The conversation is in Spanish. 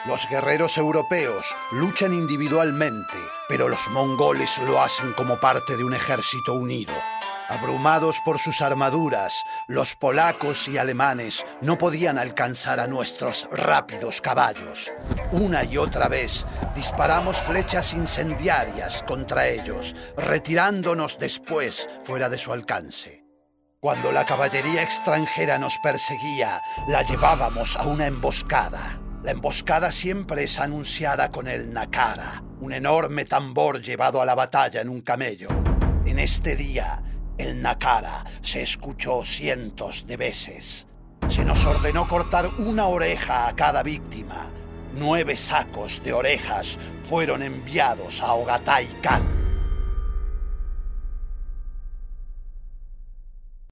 Los guerreros europeos luchan individualmente, pero los mongoles lo hacen como parte de un ejército unido. Abrumados por sus armaduras, los polacos y alemanes no podían alcanzar a nuestros rápidos caballos. Una y otra vez disparamos flechas incendiarias contra ellos, retirándonos después fuera de su alcance. Cuando la caballería extranjera nos perseguía, la llevábamos a una emboscada. La emboscada siempre es anunciada con el nakara, un enorme tambor llevado a la batalla en un camello. En este día, el nakara se escuchó cientos de veces. Se nos ordenó cortar una oreja a cada víctima. 9 sacos de orejas fueron enviados a Ogatay Khan.